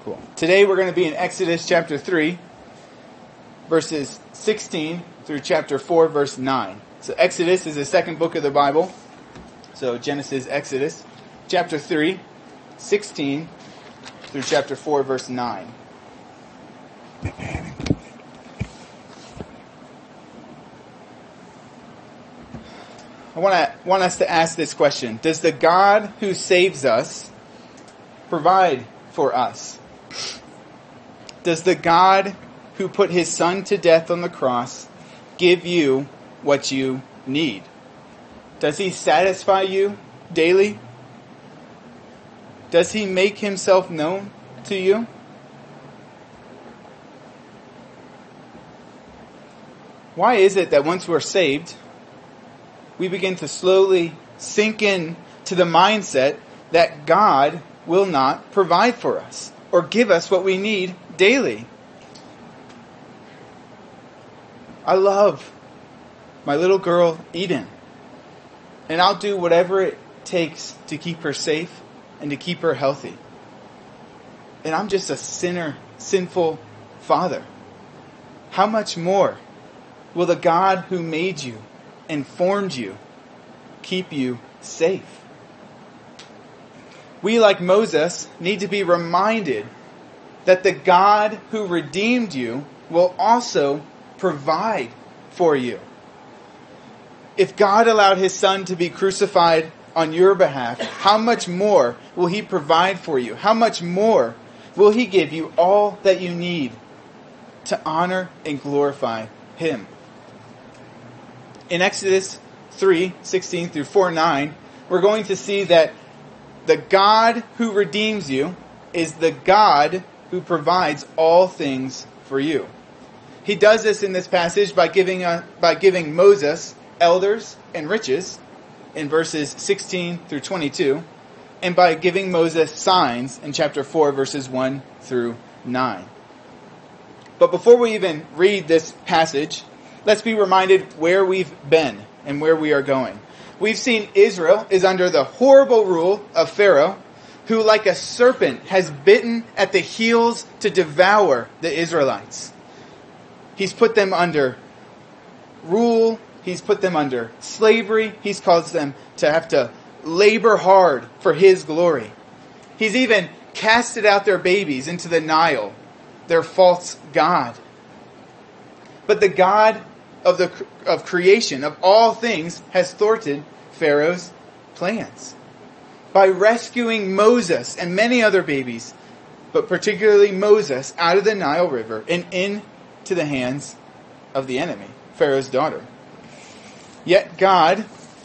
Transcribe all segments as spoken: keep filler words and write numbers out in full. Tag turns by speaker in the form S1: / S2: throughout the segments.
S1: Cool. Today we're going to be in Exodus chapter three, verses sixteen through chapter four, verse nine. So Exodus is the second book of the Bible. So Genesis, Exodus, chapter three, sixteen through chapter four, verse nine. I want to want us to ask this question. Does the God who saves us provide for us? Does the God who put his son to death on the cross give you what you need? Does he satisfy you daily? Does he make himself known to you? Why is it that once we're saved, we begin to slowly sink in to the mindset that God will not provide for us or give us what we need daily? I love my little girl, Eden, and I'll do whatever it takes to keep her safe and to keep her healthy. And I'm just a sinner, sinful father. How much more will the God who made you and formed you keep you safe? We, like Moses, need to be reminded that the God who redeemed you will also provide for you. If God allowed his son to be crucified on your behalf, how much more will he provide for you? How much more will he give you all that you need to honor and glorify him? In Exodus three, sixteen through four, nine, we're going to see that the God who redeems you is the God who provides all things for you. He does this in this passage by giving uh, by giving Moses elders and riches in verses sixteen through twenty-two, and by giving Moses signs in chapter four, verses one through nine. But before we even read this passage, let's be reminded where we've been and where we are going. We've seen Israel is under the horrible rule of Pharaoh, who like a serpent has bitten at the heels to devour the Israelites. He's put them under rule. He's put them under slavery. He's caused them to have to labor hard for his glory. He's even casted out their babies into the Nile, their false god. But the God of the of creation, of all things, has thwarted Pharaoh's plans by rescuing Moses and many other babies, but particularly Moses, out of the Nile River and into the hands of the enemy, Pharaoh's daughter. Yet God,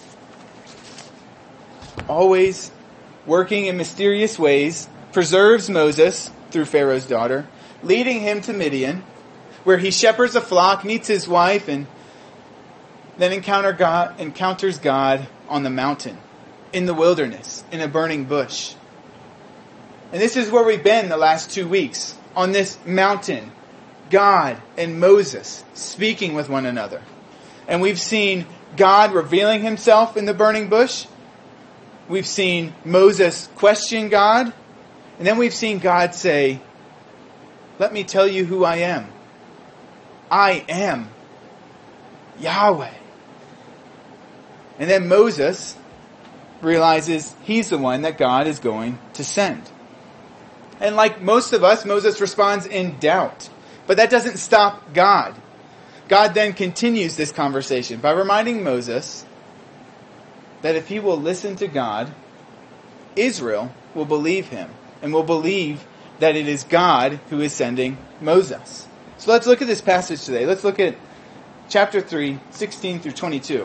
S1: always working in mysterious ways, preserves Moses through Pharaoh's daughter, leading him to Midian, where he shepherds a flock, meets his wife, and then encounter God, encounters God on the mountain, in the wilderness, in a burning bush. And this is where we've been the last two weeks, on this mountain, God and Moses speaking with one another. And we've seen God revealing himself in the burning bush. We've seen Moses question God. And then we've seen God say, "Let me tell you who I am. I am Yahweh." And then Moses realizes he's the one that God is going to send. And like most of us, Moses responds in doubt. But that doesn't stop God. God then continues this conversation by reminding Moses that if he will listen to God, Israel will believe him and will believe that it is God who is sending Moses. So let's look at this passage today. Let's look at chapter three, sixteen through twenty-two.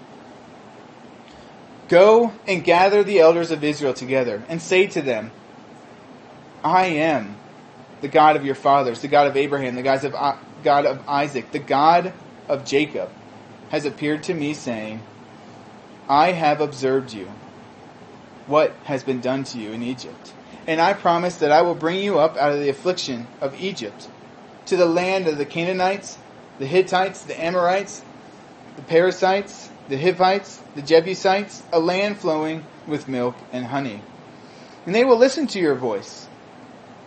S1: "Go and gather the elders of Israel together and say to them, I am the God of your fathers, the God of Abraham, the God of, God of Isaac, the God of Jacob, has appeared to me, saying, I have observed you, what has been done to you in Egypt. And I promise that I will bring you up out of the affliction of Egypt, to the land of the Canaanites, the Hittites, the Amorites, the Perizzites, the Hivites, the Jebusites, a land flowing with milk and honey. And they will listen to your voice.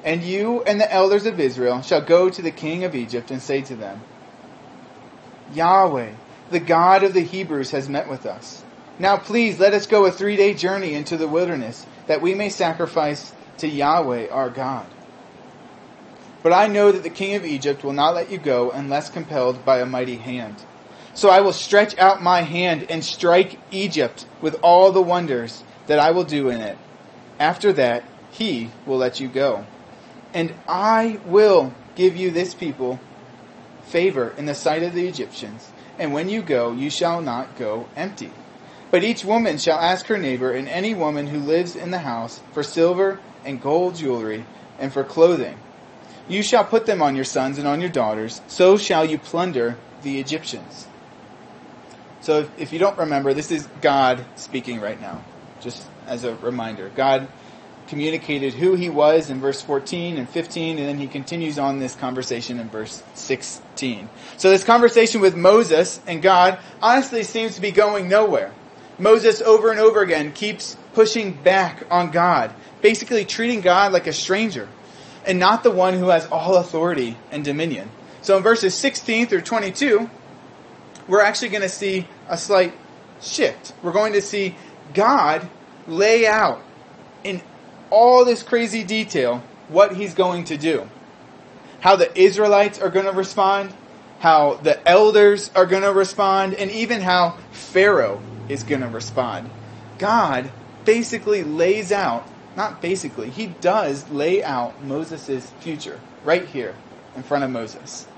S1: And you and the elders of Israel shall go to the king of Egypt and say to them, Yahweh, the God of the Hebrews, has met with us. Now please let us go a three-day journey into the wilderness, that we may sacrifice to Yahweh our God. But I know that the king of Egypt will not let you go unless compelled by a mighty hand. So I will stretch out my hand and strike Egypt with all the wonders that I will do in it. After that, he will let you go. And I will give you this people favor in the sight of the Egyptians. And when you go, you shall not go empty. But each woman shall ask her neighbor and any woman who lives in the house for silver and gold jewelry and for clothing. You shall put them on your sons and on your daughters. So shall you plunder the Egyptians. So if, if you don't remember, this is God speaking right now. Just as a reminder. God communicated who he was in verse fourteen and fifteen, and then he continues on this conversation in verse sixteen. So this conversation with Moses and God honestly seems to be going nowhere. Moses over and over again keeps pushing back on God, basically treating God like a stranger and not the one who has all authority and dominion. So in verses sixteen through twenty-two, we're actually going to see a slight shift. We're going to see God lay out in all this crazy detail what he's going to do. How the Israelites are going to respond, how the elders are going to respond, and even how Pharaoh is going to respond. God basically lays out, not basically, he does lay out Moses' future right here in front of Moses.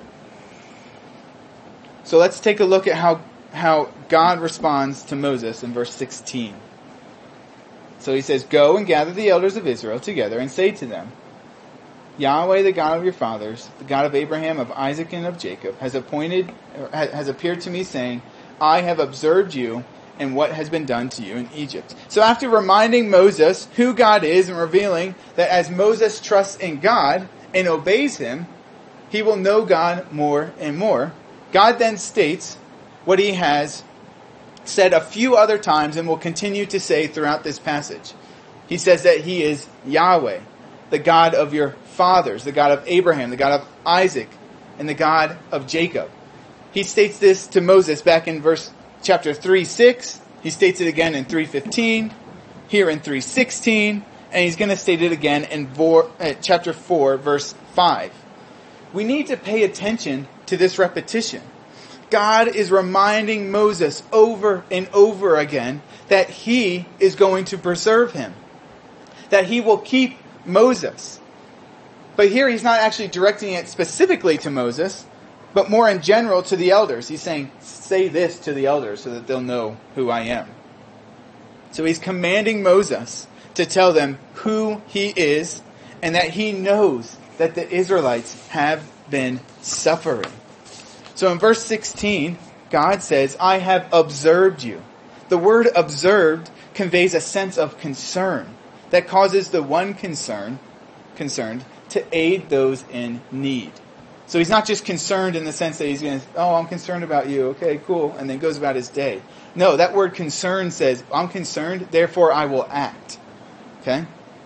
S1: So let's take a look at how, how God responds to Moses in verse sixteen. So he says, Go and gather the elders of Israel together and say to them, Yahweh, the God of your fathers, the God of Abraham, of Isaac, and of Jacob, has appointed, has appeared to me, saying, I have observed you and what has been done to you in Egypt. So after reminding Moses who God is and revealing that as Moses trusts in God and obeys him, he will know God more and more, God then states what he has said a few other times and will continue to say throughout this passage. He says that he is Yahweh, the God of your fathers, the God of Abraham, the God of Isaac, and the God of Jacob. He states this to Moses back in verse chapter three six. He states it again in three fifteen, here in three sixteen, and he's going to state it again in vor, uh, chapter four, verse five. We need to pay attention to this repetition. God is reminding Moses over and over again that he is going to preserve him, that he will keep Moses. But here he's not actually directing it specifically to Moses, but more in general to the elders. He's saying, say this to the elders so that they'll know who I am. So he's commanding Moses to tell them who he is and that he knows that the Israelites have been suffering. So in verse sixteen, God says, I have observed you. The word observed conveys a sense of concern that causes the one concern, concerned to aid those in need. So he's not just concerned in the sense that he's going to, oh, I'm concerned about you. Okay, cool. And then goes about his day. No, that word concern says, I'm concerned, therefore I will act. Okay?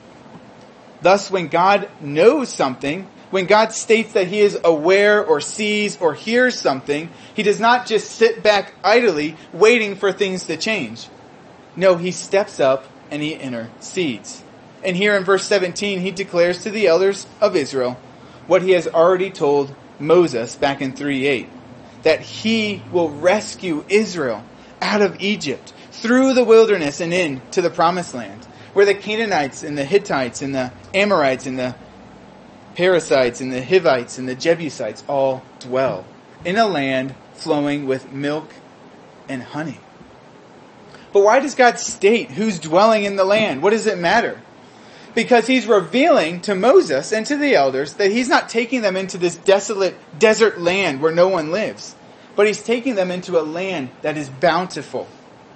S1: Thus, when God knows something, when God states that he is aware or sees or hears something, he does not just sit back idly waiting for things to change. No, he steps up and he intercedes. And here in verse seventeen, he declares to the elders of Israel what he has already told Moses back in three eight, that he will rescue Israel out of Egypt, through the wilderness and into the promised land, where the Canaanites and the Hittites and the Amorites and the Perizzites and the Hivites and the Jebusites all dwell, in a land flowing with milk and honey. But why does God state who's dwelling in the land? What does it matter? Because he's revealing to Moses and to the elders that he's not taking them into this desolate desert land where no one lives, but he's taking them into a land that is bountiful.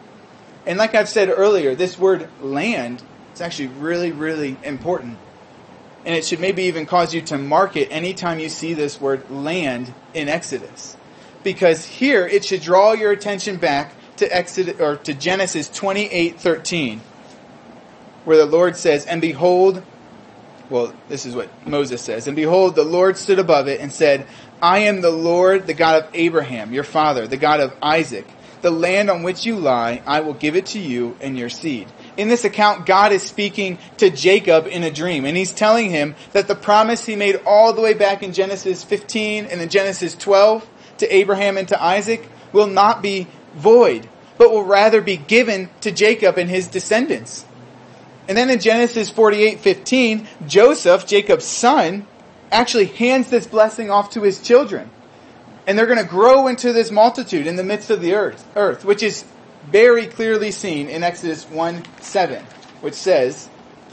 S1: And like I've said earlier, this word land is actually really, really important. And it should maybe even cause you to mark it anytime you see this word land in Exodus. Because here it should draw your attention back to Exodus or to Genesis twenty-eight thirteen, where the Lord says, And behold, Well, this is what Moses says. And behold, the Lord stood above it and said, I am the Lord, the God of Abraham, your father, the God of Isaac. The land on which you lie, I will give it to you and your seed. In this account, God is speaking to Jacob in a dream. And he's telling him that the promise he made all the way back in Genesis fifteen and in Genesis twelve to Abraham and to Isaac will not be void, but will rather be given to Jacob and his descendants. And then in Genesis forty-eight fifteen, Joseph, Jacob's son, actually hands this blessing off to his children. And they're going to grow into this multitude in the midst of the earth, earth, which is very clearly seen in Exodus one seven, which says,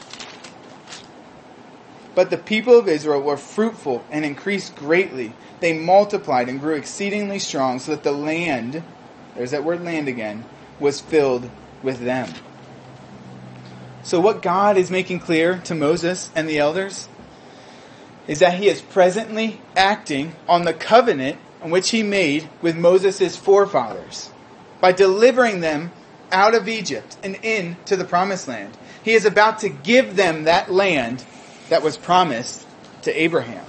S1: But the people of Israel were fruitful and increased greatly. They multiplied and grew exceedingly strong, so that the land, there's that word land again, was filled with them. So what God is making clear to Moses and the elders is that he is presently acting on the covenant in which he made with Moses' forefathers by delivering them out of Egypt and into the promised land. He is about to give them that land that was promised to Abraham.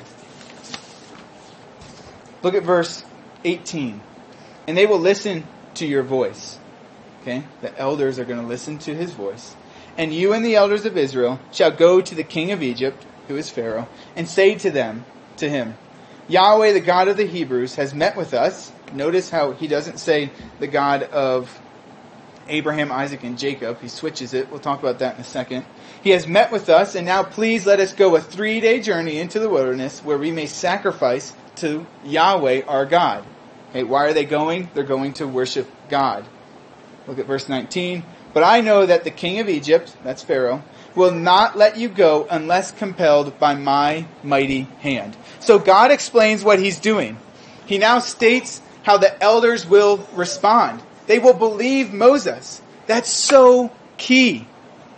S1: Look at verse eighteen. And they will listen to your voice. Okay? The elders are going to listen to his voice. And you and the elders of Israel shall go to the king of Egypt, who is Pharaoh, and say to them, to him, Yahweh, the God of the Hebrews, has met with us. Notice how he doesn't say the God of Abraham, Isaac, and Jacob. He switches it. We'll talk about that in a second. He has met with us, and now please let us go a three-day journey into the wilderness where we may sacrifice to Yahweh our God. Okay, why are they going? They're going to worship God. Look at verse nineteen. But I know that the king of Egypt, that's Pharaoh, will not let you go unless compelled by my mighty hand. So God explains what he's doing. He now states how the elders will respond. They will believe Moses. That's so key.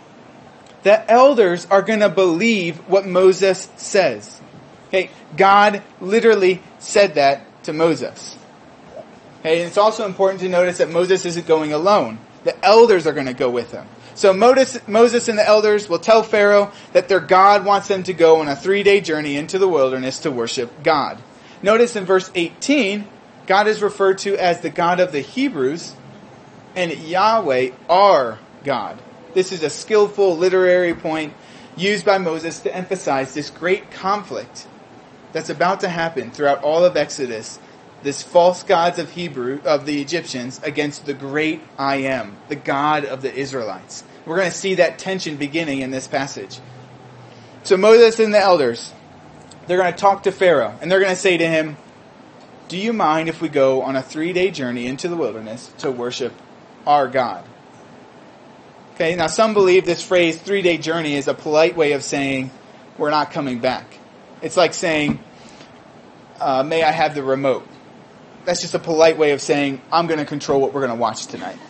S1: The elders are going to believe what Moses says. Okay, God literally said that to Moses. Okay, and it's also important to notice that Moses isn't going alone. The elders are going to go with him. So Moses and the elders will tell Pharaoh that their God wants them to go on a three-day journey into the wilderness to worship God. Notice in verse eighteen, God is referred to as the God of the Hebrews and Yahweh our God. This is a skillful literary point used by Moses to emphasize this great conflict that's about to happen throughout all of Exodus. This false gods of Hebrew, of the Egyptians, against the great I Am, the God of the Israelites. We're going to see that tension beginning in this passage. So Moses and the elders, they're going to talk to Pharaoh, and they're going to say to him, do you mind if we go on a three-day journey into the wilderness to worship our God? Okay, now some believe this phrase, three-day journey, is a polite way of saying, we're not coming back. It's like saying, uh, may I have the remote? That's just a polite way of saying, I'm going to control what we're going to watch tonight.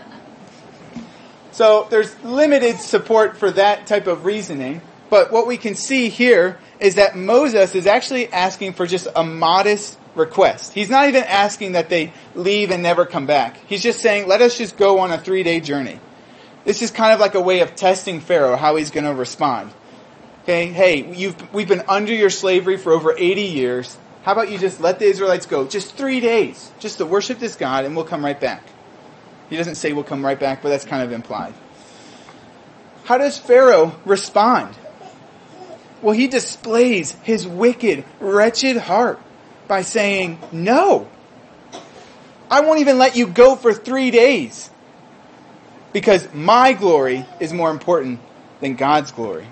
S1: So there's limited support for that type of reasoning. But what we can see here is that Moses is actually asking for just a modest request. He's not even asking that they leave and never come back. He's just saying, let us just go on a three-day journey. This is kind of like a way of testing Pharaoh, how he's going to respond. Okay, hey, you've, we've been under your slavery for over eighty years. How about you just let the Israelites go just three days, just to worship this God, and we'll come right back. He doesn't say we'll come right back, but that's kind of implied. How does Pharaoh respond? Well, he displays his wicked, wretched heart by saying, no, I won't even let you go for three days because my glory is more important than God's glory.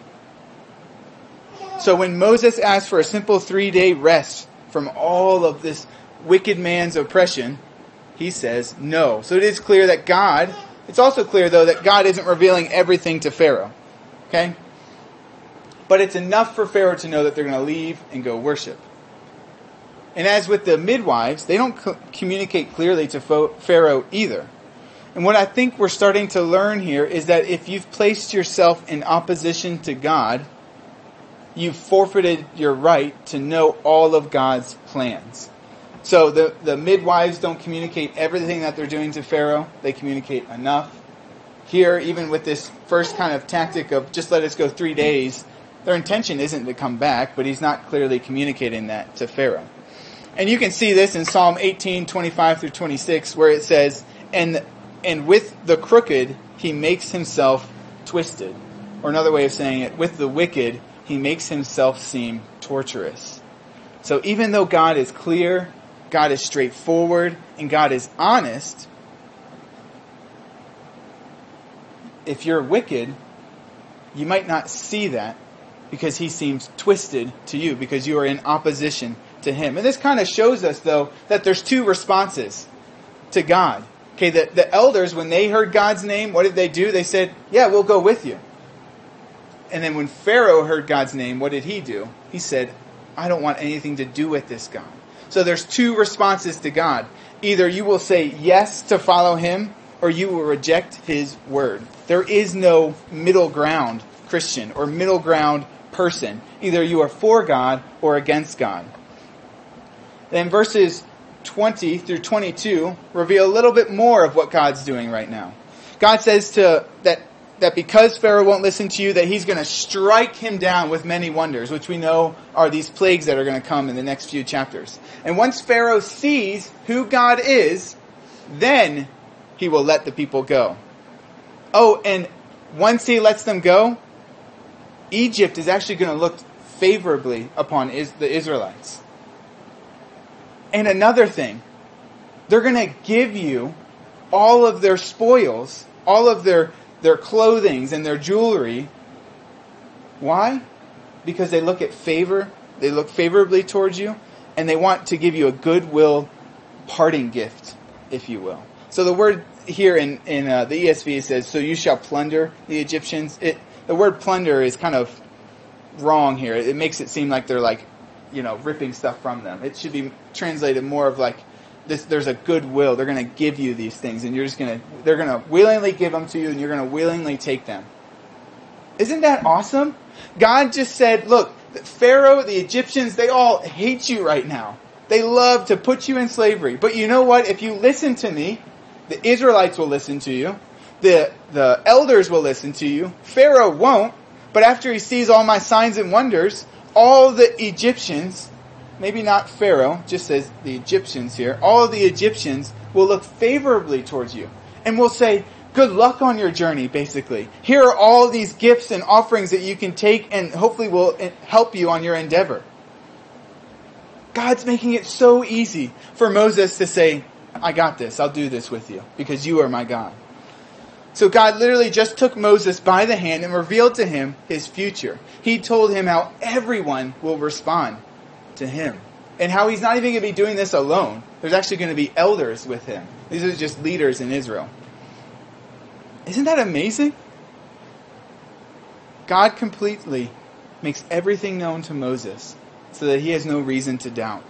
S1: So when Moses asked for a simple three-day rest from all of this wicked man's oppression, he says no. So it is clear that God, it's also clear though that God isn't revealing everything to Pharaoh. Okay? But it's enough for Pharaoh to know that they're going to leave and go worship. And as with the midwives, they don't co- communicate clearly to Fo- Pharaoh either. And what I think we're starting to learn here is that if you've placed yourself in opposition to God, you've forfeited your right to know all of God's plans. So the, the midwives don't communicate everything that they're doing to Pharaoh. They communicate enough. Here, even with this first kind of tactic of just let us go three days, Their intention isn't to come back, but he's not clearly communicating that to Pharaoh. And you can see this in Psalm eighteen, twenty-five through twenty-six, where it says, and and with the crooked he makes himself twisted. Or another way of saying it, with the wicked he makes himself seem torturous. So even though God is clear, God is straightforward, and God is honest, if you're wicked, you might not see that because he seems twisted to you, because you are in opposition to him. And this kind of shows us, though, that there's two responses to God. Okay, the, the elders, when they heard God's name, what did they do? They said, yeah, we'll go with you. And then when Pharaoh heard God's name, what did he do? He said, I don't want anything to do with this God. So there's two responses to God. Either you will say yes to follow him, or you will reject his word. There is no middle ground Christian or middle ground person. Either you are for God or against God. Then verses twenty through twenty-two reveal a little bit more of what God's doing right now. God says to that that because Pharaoh won't listen to you, that he's going to strike him down with many wonders, which we know are these plagues that are going to come in the next few chapters. And once Pharaoh sees who God is, then he will let the people go. Oh, and once he lets them go, Egypt is actually going to look favorably upon the Israelites. And another thing, they're going to give you all of their spoils, all of their, their clothing and their jewelry. Why? Because they look at favor, they look favorably towards you, and they want to give you a goodwill parting gift, if you will. So the word here in, in uh, the E S V says, so you shall plunder the Egyptians. It, the word plunder is kind of wrong here. It makes it seem like they're like, you know, ripping stuff from them. It should be translated more of like, this. There's a goodwill. They're going to give you these things, and you're just going to, they're going to willingly give them to you, and you're going to willingly take them. Isn't that awesome? God just said, look, Pharaoh, the Egyptians, they all hate you right now. They love to put you in slavery. But you know what? If you listen to me, the Israelites will listen to you. The, the elders will listen to you. Pharaoh won't. But after he sees all my signs and wonders, all the Egyptians, maybe not Pharaoh, just says the Egyptians here, all of the Egyptians will look favorably towards you. And will say, good luck on your journey, basically. Here are all these gifts and offerings that you can take and hopefully will help you on your endeavor. God's making it so easy for Moses to say, I got this. I'll do this with you because you are my God. So God literally just took Moses by the hand and revealed to him his future. He told him how everyone will respond to him and how he's not even going to be doing this alone. There's actually going to be elders with him. These are just leaders in Israel. Isn't that amazing? God completely makes everything known to Moses so that he has no reason to doubt.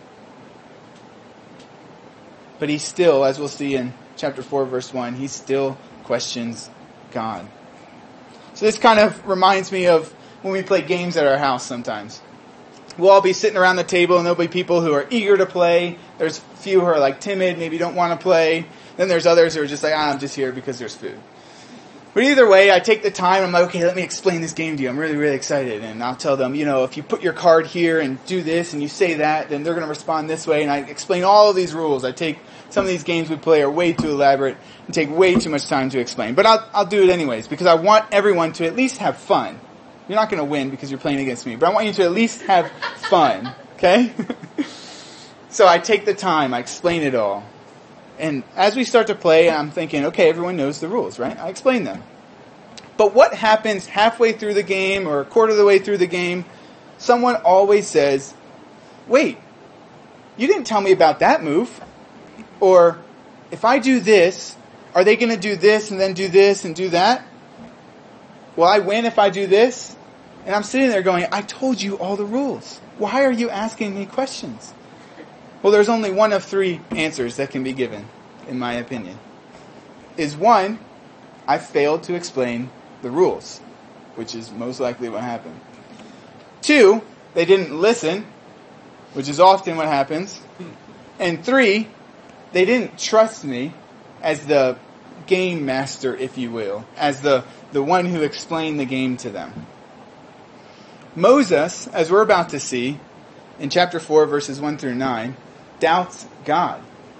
S1: But he still, as we'll see in chapter four, verse one, he still questions God. So this kind of reminds me of when we play games at our house sometimes. We'll all be sitting around the table and there'll be people who are eager to play. There's a few who are like timid, maybe don't want to play. Then there's others who are just like, ah, I'm just here because there's food. But either way, I take the time, I'm like, okay, let me explain this game to you. I'm really, really excited. And I'll tell them, you know, if you put your card here and do this and you say that, then they're going to respond this way. And I explain all of these rules. I take some of these games we play are way too elaborate and take way too much time to explain. But I'll, I'll do it anyways because I want everyone to at least have fun. You're not going to win because you're playing against me, but I want you to at least have fun, okay? So I take the time, I explain it all. And as we start to play, I'm thinking, okay, everyone knows the rules, right? I explain them. But what happens halfway through the game or a quarter of the way through the game? Someone always says, wait, you didn't tell me about that move. Or, if I do this, are they going to do this and then do this and do that? Will I win if I do this? And I'm sitting there going, I told you all the rules. Why are you asking me questions? Well, there's only one of three answers that can be given, in my opinion. Is one, I failed to explain the rules, which is most likely what happened. Two, they didn't listen, which is often what happens. And three, they didn't trust me as the game master, if you will, as the, the one who explained the game to them. Moses, as we're about to see in chapter four, verses one through nine, doubts God.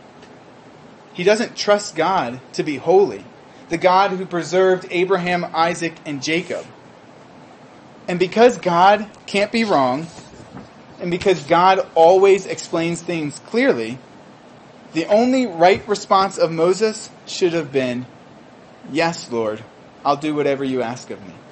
S1: He doesn't trust God to be holy, the God who preserved Abraham, Isaac, and Jacob. And because God can't be wrong, and because God always explains things clearly, the only right response of Moses should have been, "Yes, Lord, I'll do whatever you ask of me."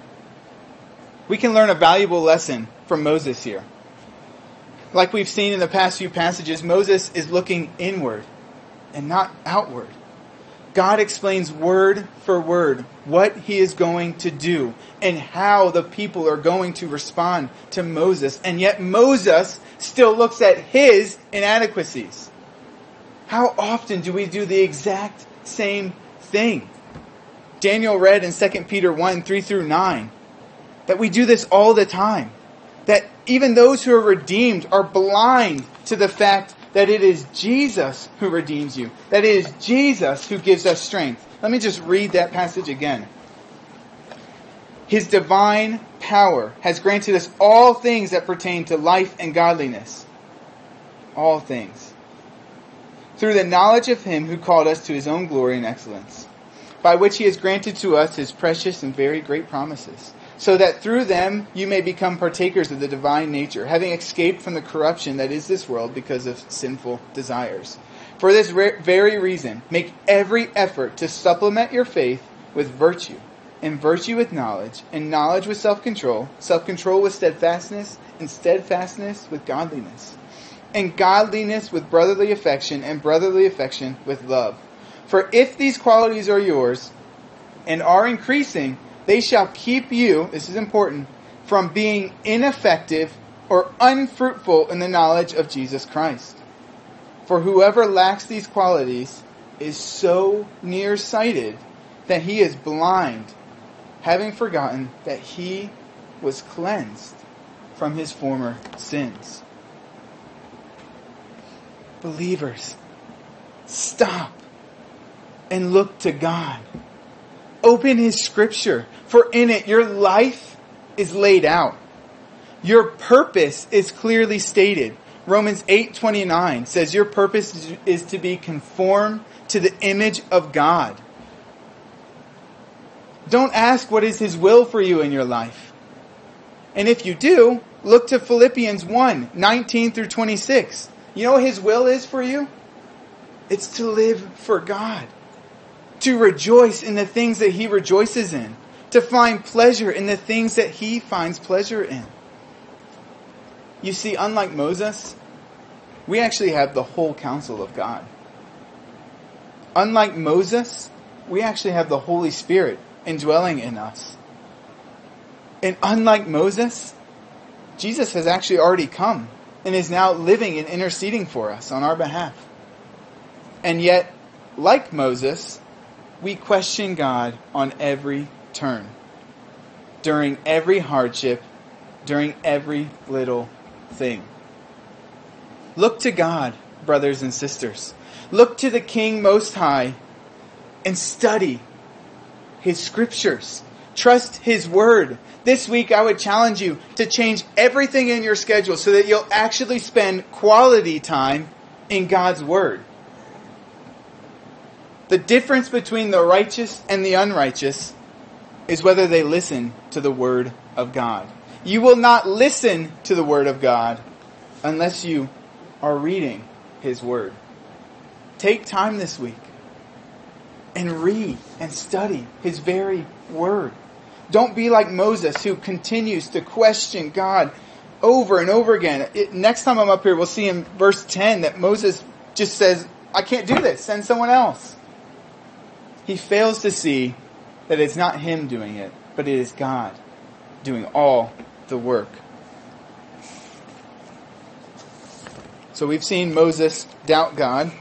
S1: We can learn a valuable lesson from Moses here. Like we've seen in the past few passages, Moses is looking inward and not outward. God explains word for word what he is going to do and how the people are going to respond to Moses. And yet Moses still looks at his inadequacies. How often do we do the exact same thing? Daniel read in Second Peter one, three through nine, that we do this all the time. That even those who are redeemed are blind to the fact that it is Jesus who redeems you. That it is Jesus who gives us strength. Let me just read that passage again. His divine power has granted us all things that pertain to life and godliness. All things. Through the knowledge of him who called us to his own glory and excellence, by which he has granted to us his precious and very great promises, so that through them you may become partakers of the divine nature, having escaped from the corruption that is this world because of sinful desires. For this very reason, make every effort to supplement your faith with virtue, and virtue with knowledge, and knowledge with self-control, self-control with steadfastness, and steadfastness with godliness, and godliness with brotherly affection, and brotherly affection with love. For if these qualities are yours, and are increasing, they shall keep you, this is important, from being ineffective or unfruitful in the knowledge of Jesus Christ. For whoever lacks these qualities is so nearsighted that he is blind, having forgotten that he was cleansed from his former sins. Believers, stop and look to God. Open his scripture, for in it your life is laid out. Your purpose is clearly stated. Romans eight twenty-nine says your purpose is to be conformed to the image of God. Don't ask what is his will for you in your life. And if you do, look to Philippians one, nineteen through twenty-six. You know what his will is for you? It's to live for God. To rejoice in the things that he rejoices in. To find pleasure in the things that he finds pleasure in. You see, unlike Moses, we actually have the whole counsel of God. Unlike Moses, we actually have the Holy Spirit indwelling in us. And unlike Moses, Jesus has actually already come and is now living and interceding for us on our behalf. And yet, like Moses, we question God on every turn, during every hardship, during every little thing. Look to God, brothers and sisters. Look to the King Most High and study his scriptures. Trust his word. This week I would challenge you to change everything in your schedule so that you'll actually spend quality time in God's word. The difference between the righteous and the unrighteous is whether they listen to the word of God. You will not listen to the word of God unless you are reading his word. Take time this week and read and study his very word. Don't be like Moses, who continues to question God over and over again. It, next time I'm up here, we'll see in verse ten that Moses just says, I can't do this, send someone else. He fails to see that it's not him doing it, but it is God doing all the work. So we've seen Moses doubt God,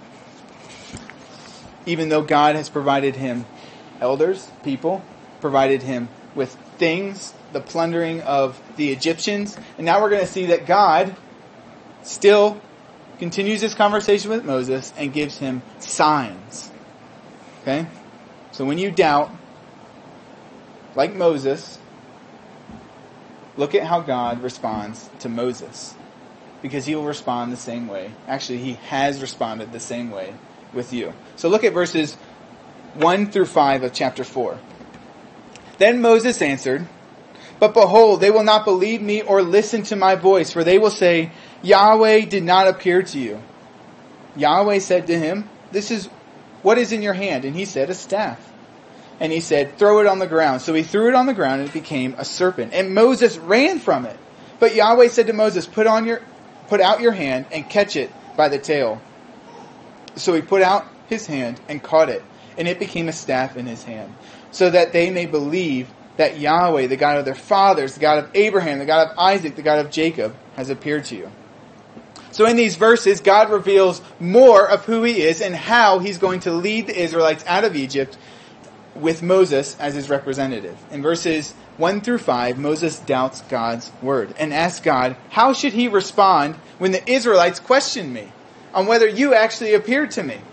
S1: even though God has provided him elders, people, provided him with things, the plundering of the Egyptians. And now we're going to see that God still continues this conversation with Moses and gives him signs. Okay? So when you doubt, like Moses, look at how God responds to Moses, because he will respond the same way. Actually, he has responded the same way with you. So look at verses one through five of chapter four. Then Moses answered, "But behold, they will not believe me or listen to my voice, for they will say, 'Yahweh did not appear to you.' Yahweh said to him, 'This is what is in your hand?' And he said, 'A staff.' And he said, 'Throw it on the ground.' So he threw it on the ground, and it became a serpent. And Moses ran from it. But Yahweh said to Moses, Put on your, put out your hand and catch it by the tail. So he put out his hand and caught it, and it became a staff in his hand, so that they may believe that Yahweh, the God of their fathers, the God of Abraham, the God of Isaac, the God of Jacob, has appeared to you." So in these verses, God reveals more of who he is and how he's going to lead the Israelites out of Egypt with Moses as his representative. In verses one through five, Moses doubts God's word and asks God, how should he respond when the Israelites question me on whether you actually appeared to me?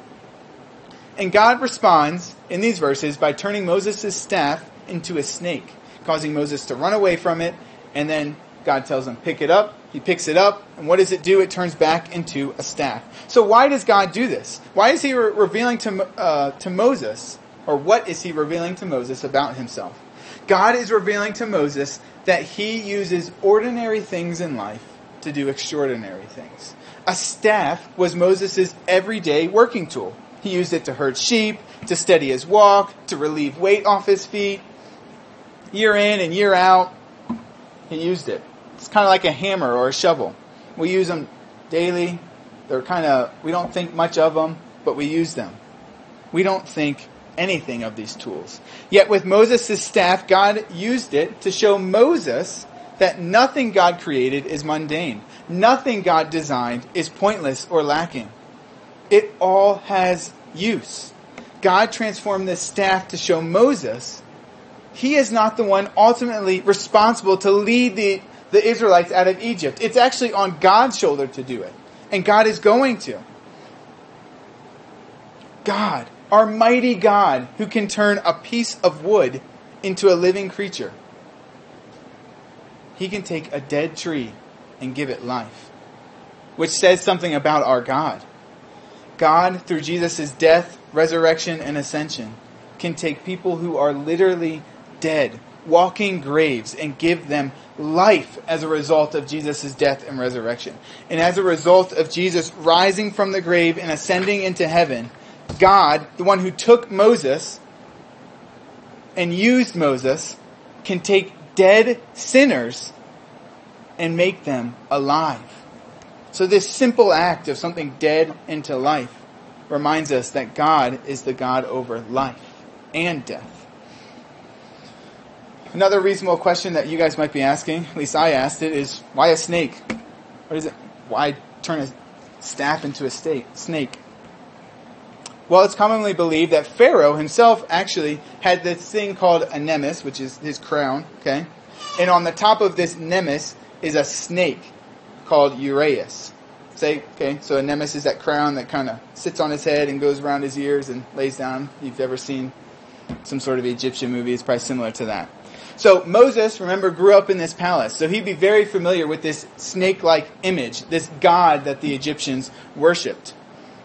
S1: And God responds in these verses by turning Moses' staff into a snake, causing Moses to run away from it, and then God tells him, pick it up. He picks it up, and what does it do? It turns back into a staff. So why does God do this? Why is he re- revealing to, uh, to Moses, or what is he revealing to Moses about himself? God is revealing to Moses that he uses ordinary things in life to do extraordinary things. A staff was Moses' everyday working tool. He used it to herd sheep, to steady his walk, to relieve weight off his feet. Year in and year out, he used it. It's kind of like a hammer or a shovel. We use them daily. They're kind of, we don't think much of them, but we use them. We don't think anything of these tools. Yet with Moses' staff, God used it to show Moses that nothing God created is mundane. Nothing God designed is pointless or lacking. It all has use. God transformed this staff to show Moses he is not the one ultimately responsible to lead the, the Israelites out of Egypt. It's actually on God's shoulder to do it. And God is going to. God, our mighty God, who can turn a piece of wood into a living creature. He can take a dead tree and give it life, which says something about our God. God, through Jesus' death, resurrection, and ascension, can take people who are literally dead, walking graves, and give them life as a result of Jesus' death and resurrection. And as a result of Jesus rising from the grave and ascending into heaven, God, the one who took Moses and used Moses, can take dead sinners and make them alive. So this simple act of something dead into life reminds us that God is the God over life and death. Another reasonable question that you guys might be asking, at least I asked it, is why a snake? What is it? Why turn a staff into a snake? Well, it's commonly believed that Pharaoh himself actually had this thing called a nemes, which is his crown, okay? And on the top of this nemes is a snake called Uraeus. Say, okay, so a nemes is that crown that kind of sits on his head and goes around his ears and lays down. If you've ever seen some sort of Egyptian movie, it's probably similar to that. So Moses, remember, grew up in this palace. So he'd be very familiar with this snake-like image, this god that the Egyptians worshipped.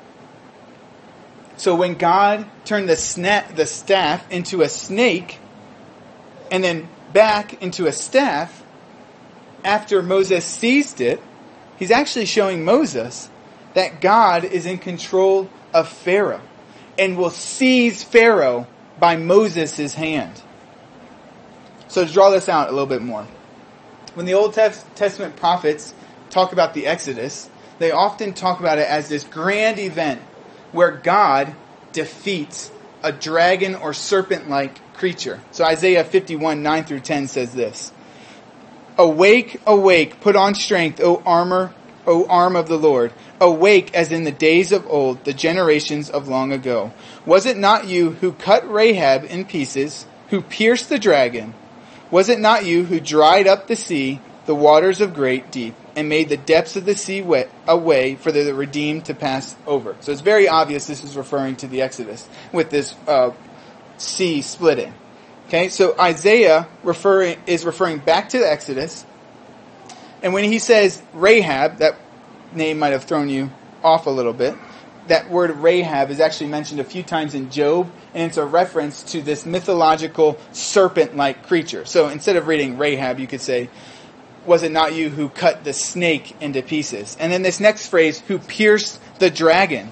S1: So when God turned the, sna- the staff into a snake and then back into a staff, after Moses seized it, he's actually showing Moses that God is in control of Pharaoh and will seize Pharaoh by Moses' hand. So to draw this out a little bit more, when the Old Testament prophets talk about the Exodus, they often talk about it as this grand event where God defeats a dragon or serpent-like creature. So Isaiah fifty-one, nine through ten says this: Awake, awake, put on strength, O armor, O arm of the Lord. Awake as in the days of old, the generations of long ago. Was it not you who cut Rahab in pieces, who pierced the dragon? Was it not you who dried up the sea, the waters of great deep, and made the depths of the sea wet, a way for the redeemed to pass over? So it's very obvious this is referring to the Exodus with this uh, sea splitting. Okay, so Isaiah referring is referring back to the Exodus, And when he says Rahab, that name might have thrown you off a little bit. That word Rahab is actually mentioned a few times in Job, and it's a reference to this mythological serpent-like creature. So instead of reading Rahab, you could say, was it not you who cut the snake into pieces? And then this next phrase, who pierced the dragon.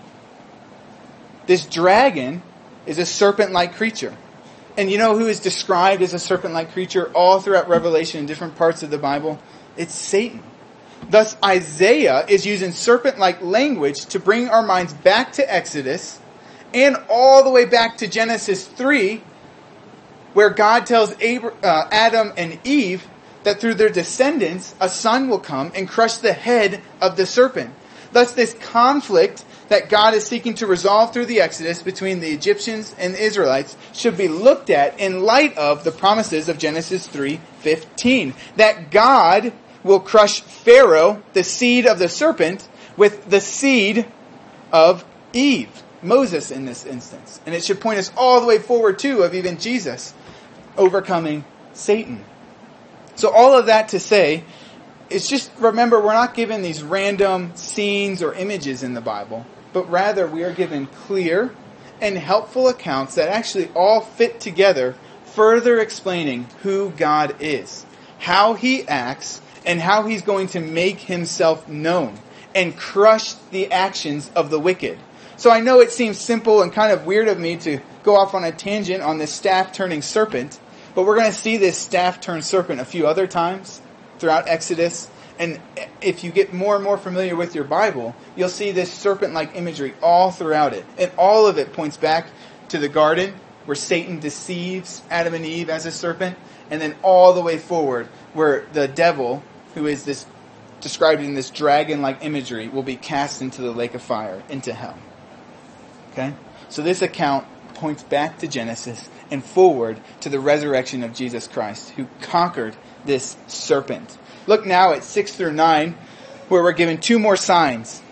S1: This dragon is a serpent-like creature. And you know who is described as a serpent-like creature all throughout Revelation in different parts of the Bible? It's Satan. Thus, Isaiah is using serpent-like language to bring our minds back to Exodus and all the way back to Genesis three, where God tells Abra- uh, Adam and Eve that through their descendants, a son will come and crush the head of the serpent. Thus, this conflict that God is seeking to resolve through the Exodus between the Egyptians and the Israelites should be looked at in light of the promises of Genesis three fifteen. That God will crush Pharaoh, the seed of the serpent, with the seed of Eve, Moses in this instance. And it should point us all the way forward too of even Jesus overcoming Satan. So all of that to say, it's just, remember, we're not given these random scenes or images in the Bible, but rather we are given clear and helpful accounts that actually all fit together, further explaining who God is, how He acts, and how He's going to make Himself known and crush the actions of the wicked. So I know it seems simple and kind of weird of me to go off on a tangent on this staff-turning serpent, but we're going to see this staff-turned serpent a few other times throughout Exodus. And if you get more and more familiar with your Bible, you'll see this serpent-like imagery all throughout it. And all of it points back to the garden where Satan deceives Adam and Eve as a serpent, and then all the way forward where the devil, who is this described in this dragon-like imagery, will be cast into the lake of fire, into hell. Okay? So this account points back to Genesis and forward to the resurrection of Jesus Christ, who conquered this serpent. Look now at six through nine, where we're given two more signs.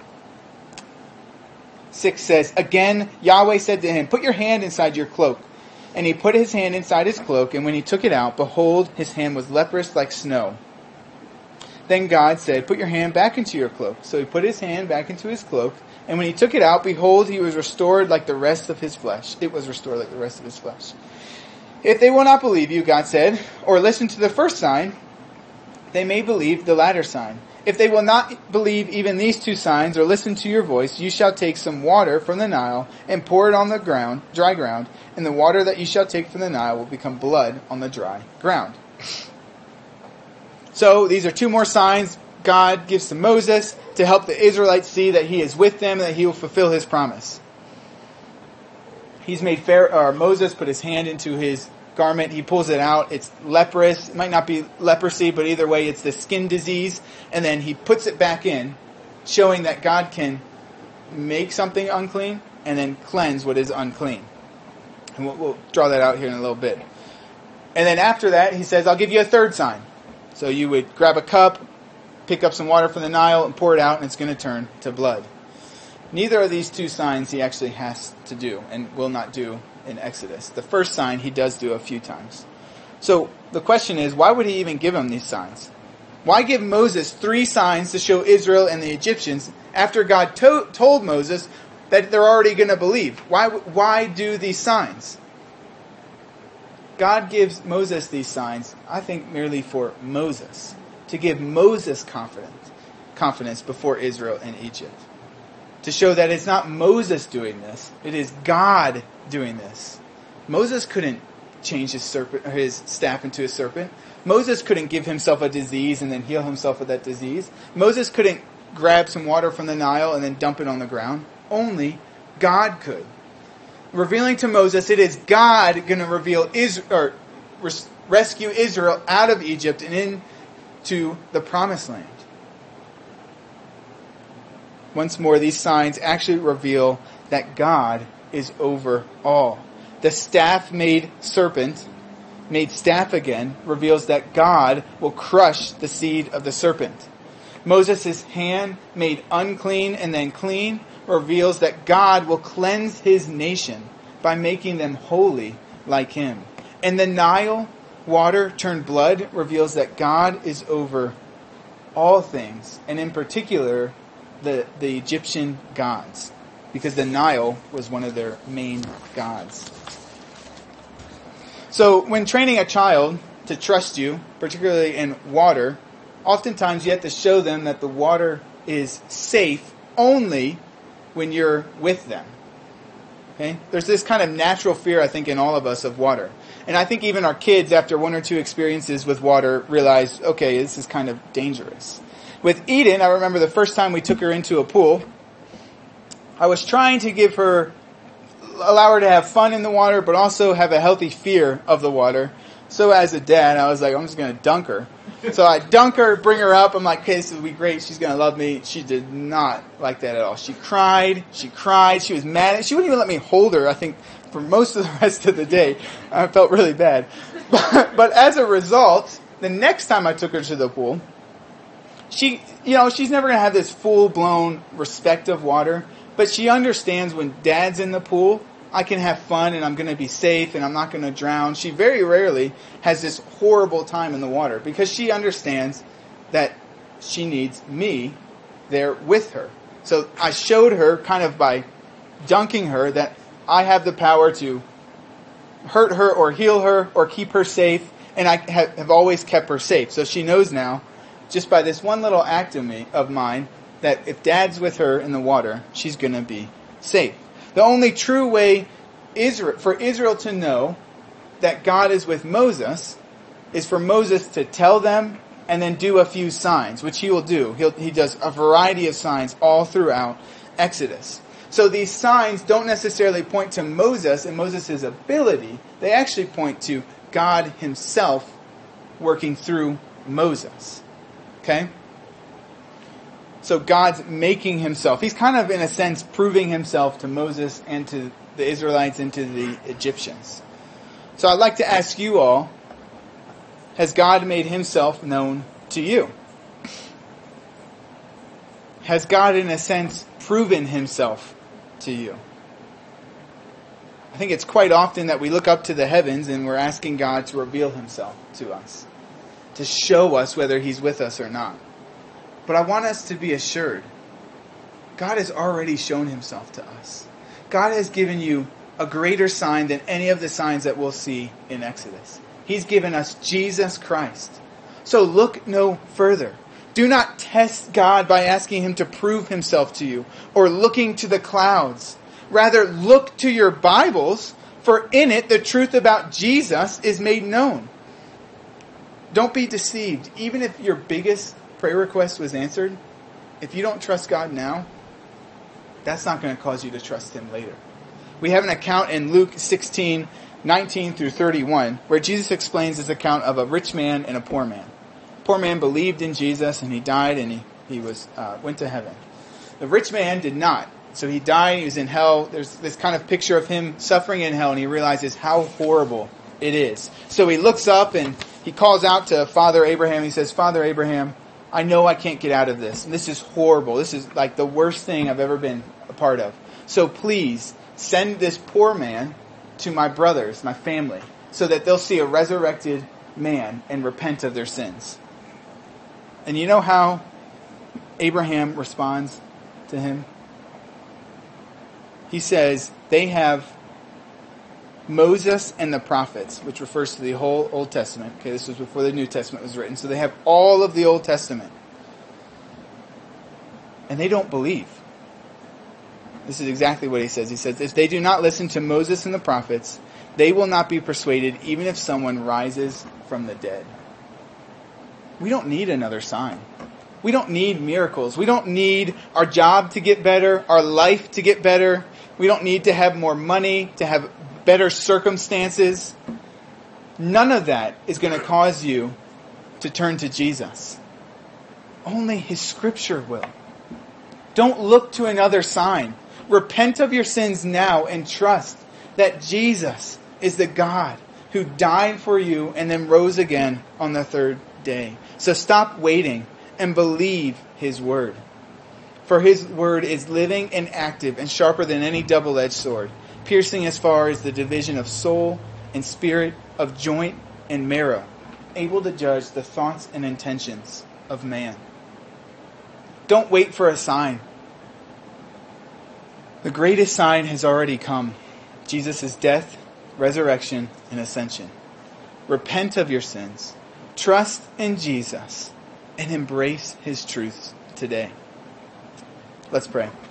S1: six says, Again, Yahweh said to him, Put your hand inside your cloak. And he put his hand inside his cloak, and when he took it out, behold, his hand was leprous like snow. Then God said, Put your hand back into your cloak. So he put his hand back into his cloak, and when he took it out, behold, he was restored like the rest of his flesh. It was restored like the rest of his flesh. If they will not believe you, God said, or listen to the first sign, they may believe the latter sign. If they will not believe even these two signs, or listen to your voice, you shall take some water from the Nile, and pour it on the ground, dry ground, and the water that you shall take from the Nile will become blood on the dry ground. So these are two more signs God gives to Moses to help the Israelites see that He is with them and that He will fulfill His promise. He's made Pharaoh, or Moses put his hand into his garment. He pulls it out. It's leprous. It might not be leprosy, but either way, it's the skin disease. And then he puts it back in, showing that God can make something unclean and then cleanse what is unclean. And we'll, we'll draw that out here in a little bit. And then after that, he says, I'll give you a third sign. So you would grab a cup, pick up some water from the Nile, and pour it out, and it's going to turn to blood. Neither of these two signs he actually has to do and will not do in Exodus. The first sign he does do a few times. So the question is, why would he even give him these signs? Why give Moses three signs to show Israel and the Egyptians after God to- told Moses that they're already going to believe? Why, why do these signs? God gives Moses these signs, I think, merely for Moses, to give Moses confidence, confidence before Israel and Egypt. To show that it's not Moses doing this, it is God doing this. Moses couldn't change his serpent, his staff into a serpent. Moses couldn't give himself a disease and then heal himself of that disease. Moses couldn't grab some water from the Nile and then dump it on the ground. Only God could. Revealing to Moses, it is God going to reveal Israel, or res- rescue Israel out of Egypt and into the Promised Land. Once more, these signs actually reveal that God is over all. The staff-made serpent, made staff again, reveals that God will crush the seed of the serpent. Moses' hand, made unclean and then clean, reveals that God will cleanse His nation by making them holy like Him. And the Nile, water turned blood reveals that God is over all things, and in particular, the, the Egyptian gods, because the Nile was one of their main gods. So when training a child to trust you, particularly in water, oftentimes you have to show them that the water is safe only when you're with them. Okay? There's this kind of natural fear, I think, in all of us of water. And I think even our kids, after one or two experiences with water, realize, okay, this is kind of dangerous. With Eden, I remember the first time we took her into a pool, I was trying to give her, allow her to have fun in the water, but also have a healthy fear of the water. So as a dad, I was like, I'm just going to dunk her. So I dunk her, bring her up. I'm like, okay, this will be great. She's going to love me. She did not like that at all. She cried. She cried. She was mad. She wouldn't even let me hold her, I think, for most of the rest of the day. I felt really bad. But, but as a result, the next time I took her to the pool, she, you know, she's never going to have this full-blown respect of water, but she understands when Dad's in the pool, I can have fun and I'm going to be safe and I'm not going to drown. She very rarely has this horrible time in the water because she understands that she needs me there with her. So I showed her kind of by dunking her that I have the power to hurt her or heal her or keep her safe, and I have always kept her safe. So she knows now, just by this one little act of me, of mine, that if Dad's with her in the water, she's going to be safe. The only true way Israel, for Israel to know that God is with Moses is for Moses to tell them and then do a few signs, which he will do. He'll, he does a variety of signs all throughout Exodus. So these signs don't necessarily point to Moses and Moses' ability. They actually point to God himself working through Moses. Okay? So God's making himself. He's kind of, in a sense, proving himself to Moses and to the Israelites and to the Egyptians. So I'd like to ask you all, has God made himself known to you? Has God, in a sense, proven himself to you? I think it's quite often that we look up to the heavens and we're asking God to reveal himself to us, to show us whether he's with us or not. But I want us to be assured, God has already shown himself to us. God has given you a greater sign than any of the signs that we'll see in Exodus. He's given us Jesus Christ. So look no further. Do not test God by asking him to prove himself to you or looking to the clouds. Rather, look to your Bibles, for in it the truth about Jesus is made known. Don't be deceived. Even if your biggest prayer request was answered, if you don't trust God now, that's not going to cause you to trust him later. We have an account in Luke sixteen, nineteen through thirty-one, where Jesus explains this account of a rich man and a poor man. The poor man believed in Jesus and he died and he, he was uh, went to heaven. The rich man did not. So he died, he was in hell. There's this kind of picture of him suffering in hell and he realizes how horrible it is. So he looks up and he calls out to Father Abraham. He says, Father Abraham, I know I can't get out of this. And this is horrible. This is like the worst thing I've ever been a part of. So please send this poor man to my brothers, my family, so that they'll see a resurrected man and repent of their sins. And you know how Abraham responds to him? He says, they have Moses and the prophets, which refers to the whole Old Testament. Okay, this was before the New Testament was written. So they have all of the Old Testament. And they don't believe. This is exactly what he says. He says, if they do not listen to Moses and the prophets, they will not be persuaded even if someone rises from the dead. We don't need another sign. We don't need miracles. We don't need our job to get better, our life to get better. We don't need to have more money, to have better circumstances. None of that is going to cause you to turn to Jesus. Only his scripture will. Don't look to another sign. Repent of your sins now and trust that Jesus is the God who died for you and then rose again on the third day. So stop waiting and believe his word. For his word is living and active and sharper than any double-edged sword, piercing as far as the division of soul and spirit, of joint and marrow, able to judge the thoughts and intentions of man. Don't wait for a sign. The greatest sign has already come. Jesus' death, resurrection, and ascension. Repent of your sins. Trust in Jesus. And embrace his truths today. Let's pray.